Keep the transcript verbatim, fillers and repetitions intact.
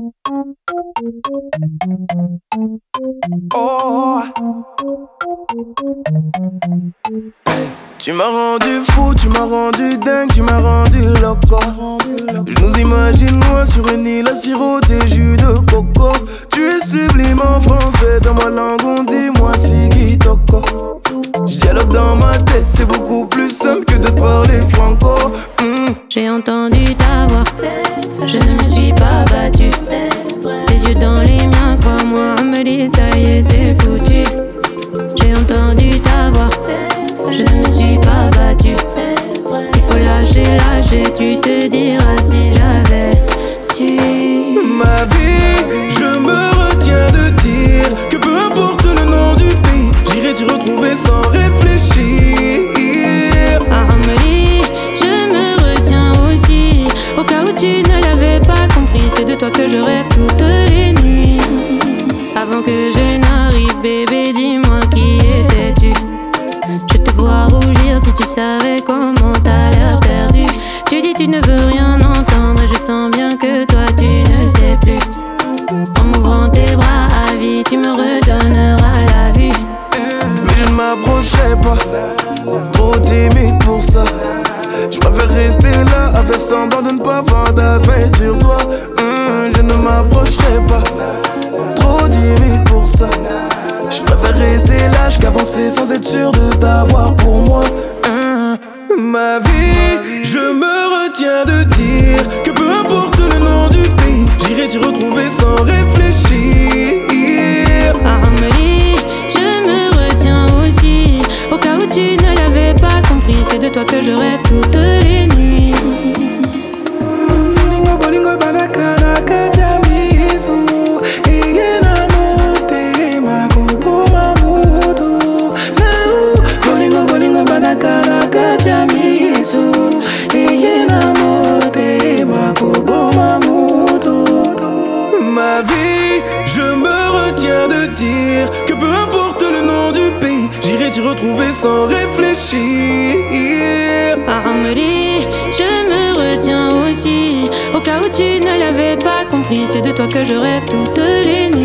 Oh. Tu m'as rendu fou, tu m'as rendu dingue, tu m'as rendu loco. Je nous imagine moi sur une île à siroter jus de coco. Tu es sublime en français, dans ma langue on dit moi Sigi Toko. Je dialogue dans ma tête, c'est beaucoup plus simple que de parler franco. mm. J'ai entendu ta voix, je ne me suis pas battue. Tes yeux dans les miens, crois-moi, me dis ça y est c'est foutu. J'ai entendu ta voix, je ne me suis pas battue. Il faut lâcher, lâcher, tu te diras si j'avais su. Ma vie, je me retiens de dire que peu importe le nom du pays, j'irai t'y retrouver sans réfléchir. Amélie, je me retiens aussi, au cas où tu ne l'avais pas compris. C'est de toi que je rêve toutes les nuits. Avant que je n'arrive, bébé, dis-moi qui étais-tu. Je te vois rougir si tu savais comment t'as l'air perdu. Tu dis tu ne veux rien entendre, je sens bien que toi tu ne sais plus. En m'ouvrant tes bras à vie, tu me redonneras la vue. Mais je ne m'approcherai pas, trop timide pour ça. Je préfère rester là, à faire semblant de ne pas fantasmer sur toi. Hum, Je ne m'approcherai pas, trop timide pour ça. Je préfère rester lâche qu'avancer sans être sûr de t'avoir pour moi. Hum, Ma vie, je me retiens de dire que peu importe le nom du pays, j'irai t'y retrouver sans réfléchir. Amélie, je me retiens aussi, au cas où tu ne l'avais pas compris. C'est de toi que je rêve toutes les nuits. Bolingo bolingo balakana kajamisu, igena mote makuko mamutu. Bolingo bolingo balakana kajamisu, igena mote makuko mamutu. Ma vie, je me retiens de dire que peu importe le nom du pays, j'irai t'y retrouver sans réfléchir. Amélie, je me retiens aussi, au cas où tu ne l'avais pas compris. C'est de toi que je rêve toutes les nuits.